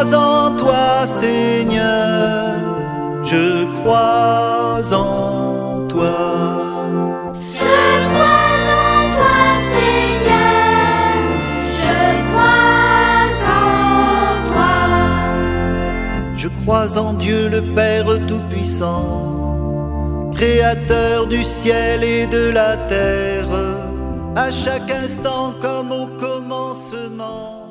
crois en toi, Seigneur, je crois en toi. Je crois en Dieu le Père Tout-Puissant, Créateur du ciel et de la terre, à chaque instant comme au commencement.